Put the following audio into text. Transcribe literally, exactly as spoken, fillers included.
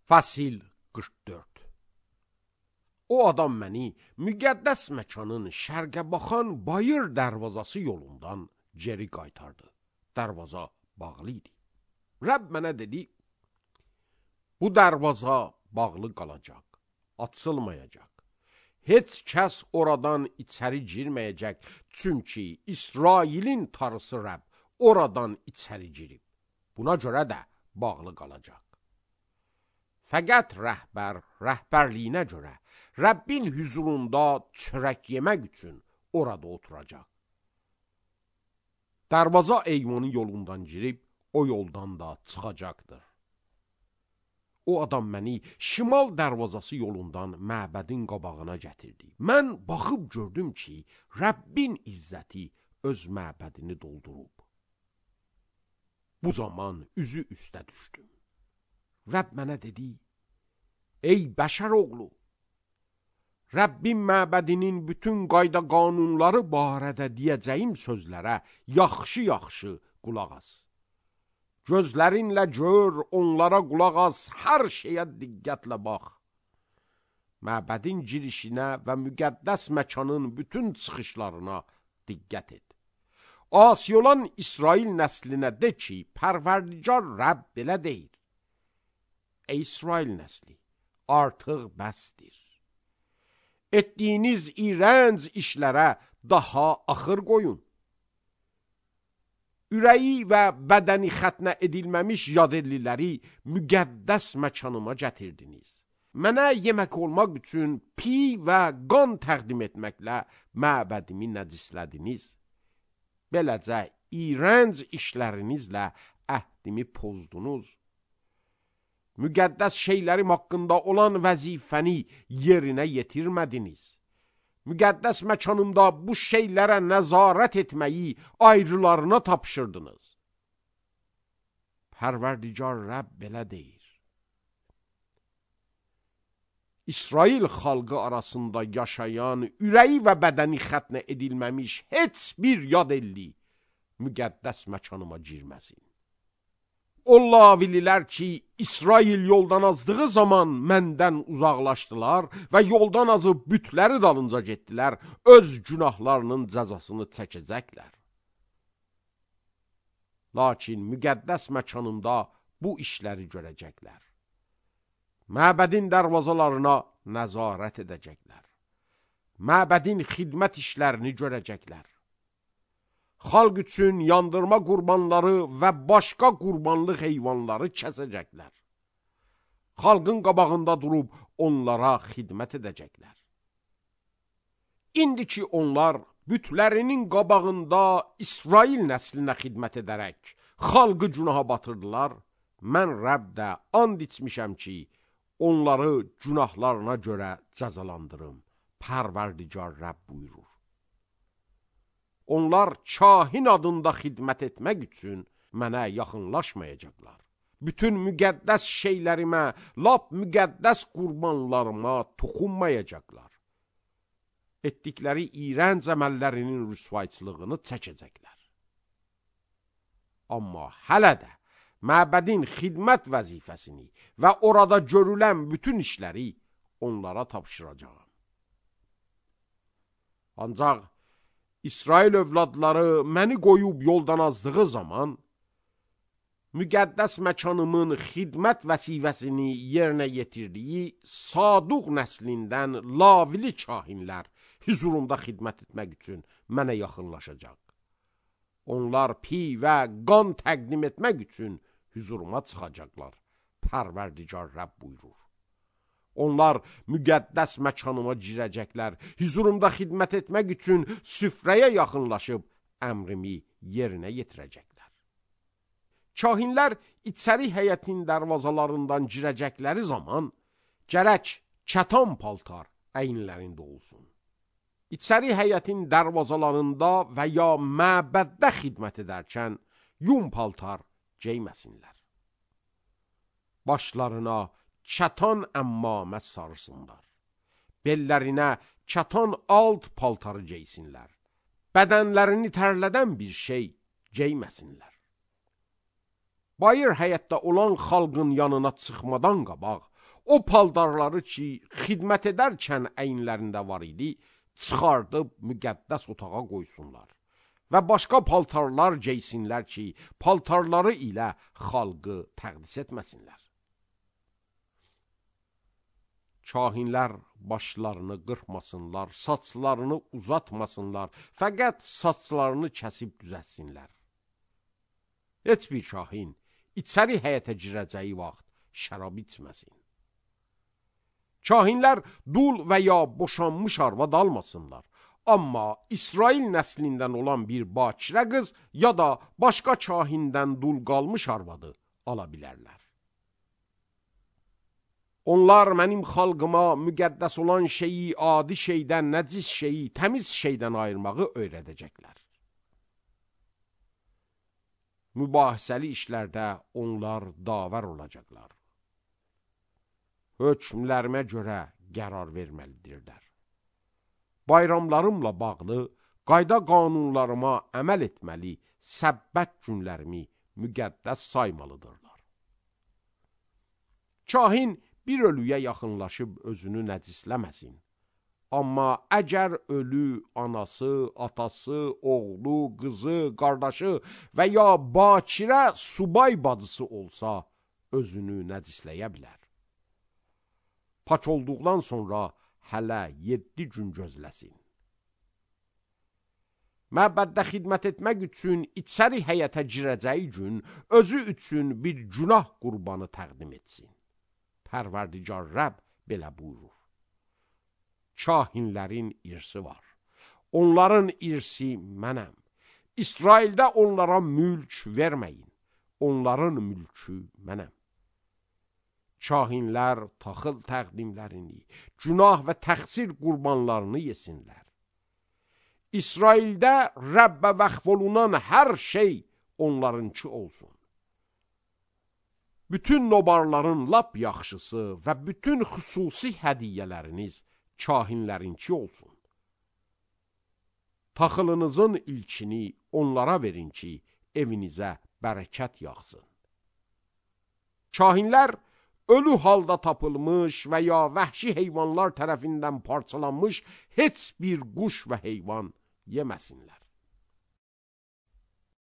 Fasil qırx dörd. O adam məni müqəddəs məkanın şərqə baxan bayır dərvazası yolundan geri qaytardı. Dərvaza bağlı idi. Rəbb mənə dedi, bu dərvaza bağlı qalacaq, açılmayacaq. Heç kəs oradan içəri girməyəcək, çünki İsrailin Tanrısı Rəbb oradan içəri girib. Buna görə də bağlı qalacaq. Fəqət rəhbər rəhbərliyinə görə Rəbbin hüzurunda çörək yemək üçün orada oturacaq. Dərvaza eyvanın yolundan girib, o yoldan da çıxacaqdır. O adam məni şimal dərvazası yolundan məbədin qabağına gətirdi. Mən baxıb gördüm ki, Rəbbin izzəti öz məbədini doldurub. Bu zaman üzü üstə düşdüm. Rəbb mənə dedi, ey bəşər oğlu, Rəbbin məbədinin bütün qayda qanunları barədə deyəcəyim sözlərə yaxşı-yaxşı qulaq as. Gözlərinlə gör, onlara qulaq as, hər şeyə diqqətlə bax. Məbədin girişinə və müqəddəs məkanın bütün çıxışlarına diqqət et. Asi olan İsrail nəslinə de ki, Pərverdigar Rəbb belə deyir. Ey İsrail nəsli, artıq bəsdir. Etdiyiniz iğrənc işlərə daha axır qoyun. Ürəyi və bədəni xətnə edilməmiş yadelliləri müqəddəs məkanıma gətirdiniz. Mənə yemək olmaq üçün pi və qan təqdim etməklə məbədimi nəcislədiniz. Beləcə iğrənc işlərinizlə əhdimi pozdunuz. Müqəddəs şeylərim haqqında olan vəzifəni yerinə yetirmədiniz. Müqəddəs məkanımda bu şeylərə nəzarət etməyi ayrılarına tapşırdınız. Pərverdigar Rəbb belə deyir. İsrail xalqı arasında yaşayan, ürəyi və bədəni xətnə edilməmiş heç bir yad elli müqəddəs məkanıma girməsin. O lavililər ki, İsrail yoldan azdığı zaman məndən uzaqlaşdılar və yoldan azıb bütləri dalınca getdilər, öz günahlarının cəzasını çəkəcəklər. Lakin müqəddəs məkanında bu işləri görəcəklər. Məbədin dərvazalarına nəzarət edəcəklər. Məbədin xidmət işlərini görəcəklər. Xalq üçün yandırma qurbanları və başqa qurbanlıq heyvanları kəsəcəklər. Xalqın qabağında durub onlara xidmət edəcəklər. İndi ki onlar bütlərinin qabağında İsrail nəslinə xidmət edərək xalqı günaha batırdılar, mən Rəbb də and içmişəm ki, onları günahlarına görə cəzalandırım. Pərverdigar Rəbb buyurur. Onlar kahin adında xidmət etmək üçün mənə yaxınlaşmayacaqlar. Bütün müqəddəs şeylərimə, lap müqəddəs qurbanlarıma toxunmayacaqlar. Etdikləri iğrənc əməllərinin rüsvayçılığını çəkəcəklər. Amma hələ də məbədin xidmət vəzifəsini və orada görülən bütün işləri onlara tapşıracağam. Ancaq İsrail övladları məni qoyub yoldan azdığı zaman, müqəddəs məkanımın xidmət vəzifəsini yerinə yetirdiyi Saduq nəslindən lavili kahinlər hüzurumda xidmət etmək üçün mənə yaxınlaşacaq. Onlar pi və qan təqdim etmək üçün hüzuruma çıxacaqlar. Pərverdigar Rəbb buyurur. Onlar müqəddəs məkanıma girəcəklər, hüzurumda xidmət etmək üçün süfrəyə yaxınlaşıb əmrimi yerinə yetirəcəklər. Kahinlər içəri həyətin dərvazalarından girəcəkləri zaman gərək kətan paltar əyinlərində olsun. İçəri həyətin dərvazalarında və ya məbəddə xidmət edərkən yun paltar geyməsinlər. Başlarına kətan əmmamə sarısınlar. Bellərinə kətan alt paltarı geysinlər. Bədənlərini tərlədən bir şey geyməsinlər. Bayır həyətdə olan xalqın yanına çıxmadan qabaq, O paltarları ki, xidmət edərkən əyinlərində var idi, çıxardıb müqəddəs otağa qoysunlar və başqa paltarlar geysinlər ki, paltarları ilə xalqı təqdis etməsinlər. Kahinlər başlarını qırxmasınlar, saçlarını uzatmasınlar, fəqət saçlarını kəsib düzətsinlər. Heç bir kahin içəri həyətə girəcəyi vaxt şərab içməsin. Kahinlər dul və ya boşanmış arvad almasınlar. Amma İsrail nəslindən olan bir bakirə qız ya da başqa kahindən dul qalmış arvadı ala bilərlər. Onlar mənim xalqıma müqəddəs olan şeyi adi şeydən, nəcis şeyi təmiz şeydən ayırmağı öyrədəcəklər. Mübahisəli işlərdə onlar davər olacaqlar. Hökmlərimə görə qərar verməlidirlər. Bayramlarımla bağlı qayda qanunlarıma əməl etməli, səbbət günlərimi müqəddəs saymalıdırlar. Kahin bir ölüyə yaxınlaşıb özünü nəcisləməsin. Amma əgər ölü anası, atası, oğlu, qızı, qardaşı və ya bakirə subay bacısı olsa, özünü nəcisləyə bilər. Pak olduqdan sonra hələ yeddi gün gözləsin. Məbəddə xidmət etmək üçün içəri həyətə girəcəyi gün özü üçün bir günah qurbanı təqdim etsin. Pərverdigar Rəbb belə buyurur. Kahinlərin irsi var. Onların irsi mənəm. İsraildə onlara mülk verməyin. Onların mülkü mənəm. Kahinlər taxıl təqdimlərini, günah və təqsir qurbanlarını yesinlər. İsraildə Rəbbə vəqf olunan hər şey onlarınki olsun. Bütün nobarların lap yaxşısı və bütün xüsusi hədiyyələriniz kahinlərinki olsun. Taxılınızın ilkini onlara verin ki, evinizə bərəkət yaxsın. Kahinlər ölü halda tapılmış və ya vəhşi heyvanlar tərəfindən parçalanmış heç bir quş və heyvan yeməsinlər.